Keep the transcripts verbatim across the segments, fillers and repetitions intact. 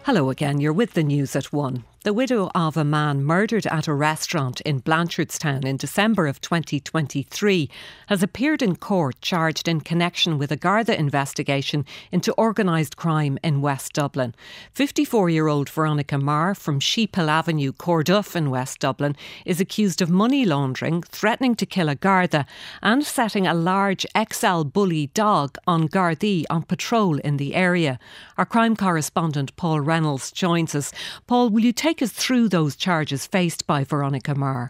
Hello again, you're with the news at one. The widow of a man murdered at a restaurant in Blanchardstown in December of twenty twenty-three has appeared in court charged in connection with a Garda investigation into organised crime in West Dublin. fifty-four-year-old Veronica Marr from Sheephill Avenue, Corduff in West Dublin is accused of money laundering, threatening to kill a Garda and setting a large X L bully dog on Gardaí on patrol in the area. Our crime correspondent Paul Reynolds joins us. Paul, will you take us through those charges faced by Veronica Marr?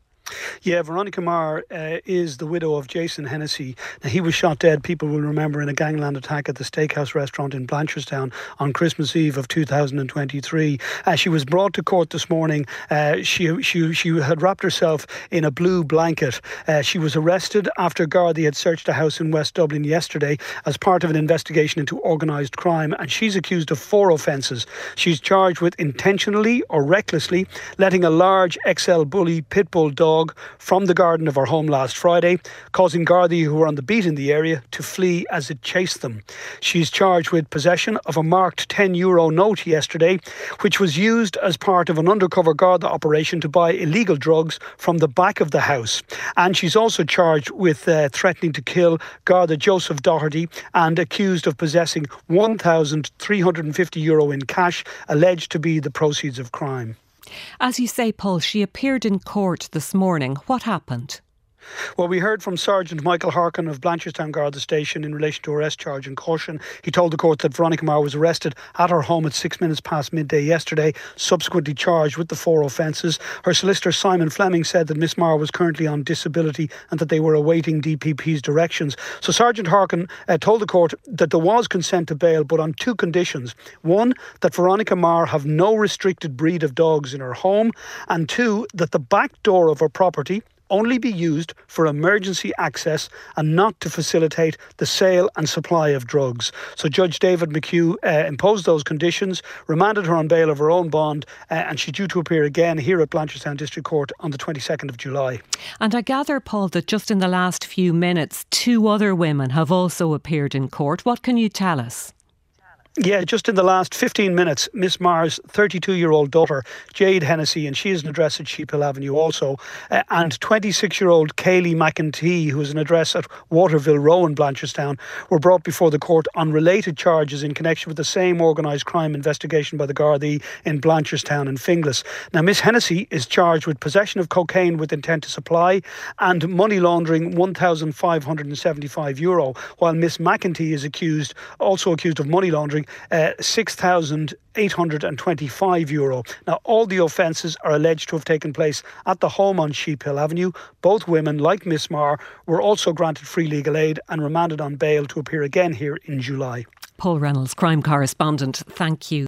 Yeah, Veronica Marr uh, is the widow of Jason Hennessy. Now, he was shot dead, people will remember, in a gangland attack at the Steakhouse restaurant in Blanchardstown on Christmas Eve of two thousand twenty-three. Uh, she was brought to court this morning. Uh, she, she, she had wrapped herself in a blue blanket. Uh, she was arrested after Gardaí had searched a house in West Dublin yesterday as part of an investigation into organised crime, and she's accused of four offences. She's charged with intentionally or recklessly letting a large X L bully pit bull dog from the garden of her home last Friday, causing Gardaí who were on the beat in the area to flee as it chased them. She's charged with possession of a marked ten euro note yesterday, which was used as part of an undercover Garda operation to buy illegal drugs from the back of the house. And she's also charged with uh, threatening to kill Garda Joseph Doherty and accused of possessing one thousand three hundred fifty euro in cash, alleged to be the proceeds of crime. As you say, Paul, she appeared in court this morning. What happened? Well, we heard from Sergeant Michael Harkin of Blanchardstown Garda Station in relation to arrest charge and caution. He told the court that Veronica Marr was arrested at her home at six minutes past midday yesterday, subsequently charged with the four offences. Her solicitor Simon Fleming said that Miss Marr was currently on disability and that they were awaiting D P P's directions. So Sergeant Harkin uh, told the court that there was consent to bail, but on two conditions. One, that Veronica Marr have no restricted breed of dogs in her home, and two, that the back door of her property only be used for emergency access and not to facilitate the sale and supply of drugs. So Judge David McHugh uh, imposed those conditions, remanded her on bail of her own bond, uh, and she's due to appear again here at Blanchardstown District Court on the twenty-second of July. And I gather, Paul, that just in the last few minutes, two other women have also appeared in court. What can you tell us? Yeah, just in the last fifteen minutes, Miss Marr's thirty-two-year-old daughter, Jade Hennessy, and she has an address at Sheephill Avenue also, uh, and twenty-six-year-old Kaylee McEntee, who has an address at Waterville Row in Blanchardstown, were brought before the court on related charges in connection with the same organised crime investigation by the Gardaí in Blanchardstown and Finglas. Now, Miss Hennessy is charged with possession of cocaine with intent to supply and money laundering one thousand five hundred seventy-five euro, while Miss McEntee is accused, also accused of money laundering, Uh, six thousand eight hundred twenty-five euro. Now, all the offences are alleged to have taken place at the home on Sheephill Avenue. Both women, like Miss Marr, were also granted free legal aid and remanded on bail to appear again here in July. Paul Reynolds, crime correspondent, thank you.